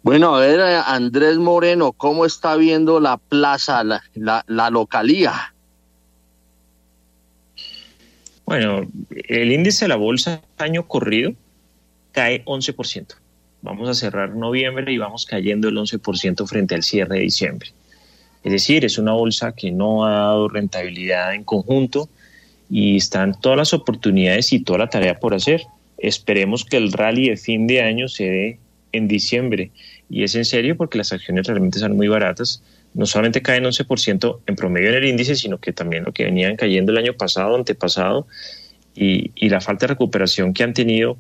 Bueno, a ver, Andrés Moreno, ¿cómo está viendo la plaza, la localía? Bueno, el índice de la bolsa año corrido cae 11%. Vamos a cerrar noviembre y vamos cayendo el 11% frente al cierre de diciembre. Es decir, es una bolsa que no ha dado rentabilidad en conjunto y están todas las oportunidades y toda la tarea por hacer. Esperemos que el rally de fin de año se dé en diciembre. Y es en serio porque las acciones realmente son muy baratas. No solamente caen 11% en promedio en el índice, sino que también lo que venían cayendo el año pasado, antepasado, y la falta de recuperación que han tenido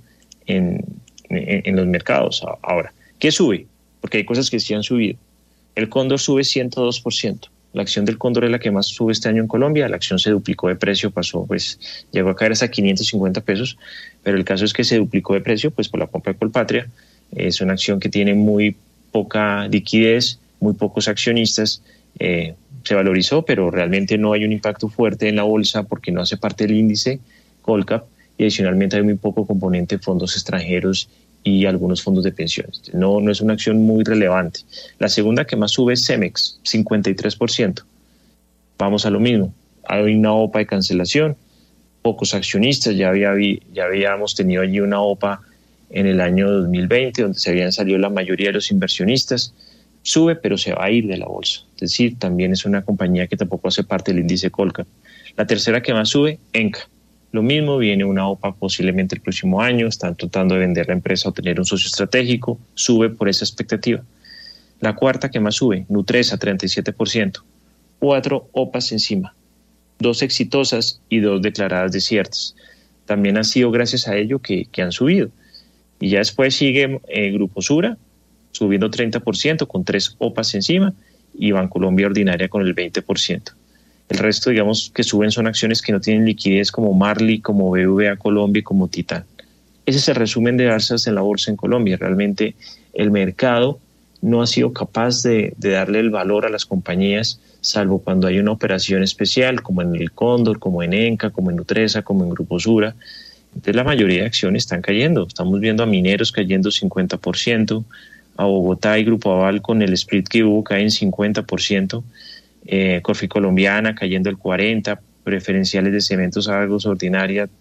en los mercados. Ahora, ¿qué sube? Porque hay cosas que sí han subido. El Cóndor sube 102%. La acción del Cóndor es la que más sube este año en Colombia. La acción se duplicó de precio, llegó a caer hasta 550 pesos, pero el caso es que se duplicó de precio pues por la compra de Colpatria. Es una acción que tiene muy poca liquidez, muy pocos accionistas. Se valorizó, pero realmente no hay un impacto fuerte en la bolsa porque no hace parte del índice Colcap, y adicionalmente hay muy poco componente de fondos extranjeros y algunos fondos de pensiones. No es una acción muy relevante. La segunda que más sube es Cemex, 53%. Vamos a lo mismo. Hay una OPA de cancelación, pocos accionistas, ya habíamos tenido allí una OPA en el año 2020, donde se habían salido la mayoría de los inversionistas. Sube, pero se va a ir de la bolsa. Es decir, también es una compañía que tampoco hace parte del índice Colcap. La tercera que más sube, Enca. Lo mismo, viene una OPA posiblemente el próximo año, están tratando de vender la empresa o tener un socio estratégico, sube por esa expectativa. La cuarta que más sube, Nutresa, 37%, 4 OPAs encima, 2 exitosas y 2 declaradas desiertas. También ha sido gracias a ello que han subido. Y ya después sigue Grupo Sura, subiendo 30% con 3 OPAs encima, y Bancolombia Ordinaria con el 20%. El resto, digamos, que suben son acciones que no tienen liquidez, como Marley, como BBVA Colombia y como Titán. Ese es el resumen de alzas en la bolsa en Colombia. Realmente el mercado no ha sido capaz de darle el valor a las compañías, salvo cuando hay una operación especial, como en el Cóndor, como en Enca, como en Nutresa, como en Grupo Sura. Entonces la mayoría de acciones están cayendo. Estamos viendo a Mineros cayendo 50%, a Bogotá y Grupo Aval con el split que hubo caen 50%, Corfi Colombiana cayendo el 40%, Preferenciales de Cementos Argos Ordinaria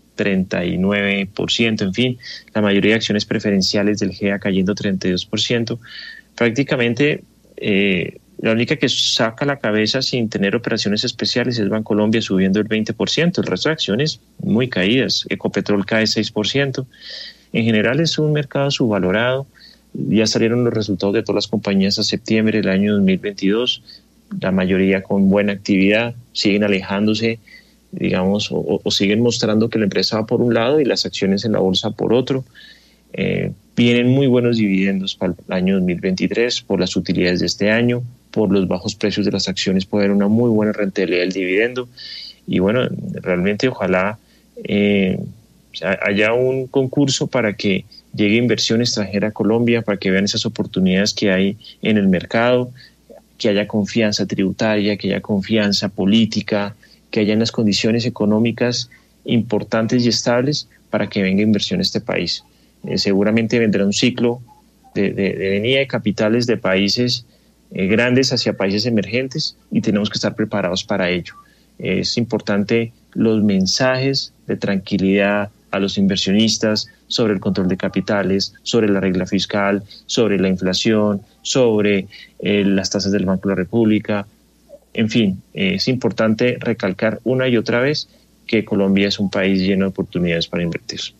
39%, en fin, la mayoría de acciones preferenciales del GEA cayendo 32%. Prácticamente la única que saca la cabeza sin tener operaciones especiales es Bancolombia subiendo el 20%, el resto de acciones muy caídas. Ecopetrol cae 6%. En general es un mercado subvalorado. Ya salieron los resultados de todas las compañías a septiembre del año 2022, la mayoría con buena actividad, siguen alejándose, digamos, o siguen mostrando que la empresa va por un lado y las acciones en la bolsa por otro. Vienen muy buenos dividendos para el año 2023 por las utilidades de este año, por los bajos precios de las acciones puede haber una muy buena rentabilidad del dividendo, y bueno, realmente ojalá haya un concurso para que llegue inversión extranjera a Colombia, para que vean esas oportunidades que hay en el mercado, que haya confianza tributaria, que haya confianza política, que haya unas condiciones económicas importantes y estables para que venga inversión a este país. Seguramente vendrá un ciclo de venida de capitales de países grandes hacia países emergentes y tenemos que estar preparados para ello. Es importante los mensajes de tranquilidad a los inversionistas sobre el control de capitales, sobre la regla fiscal, sobre la inflación, sobre las tasas del Banco de la República. En fin, es importante recalcar una y otra vez que Colombia es un país lleno de oportunidades para invertir.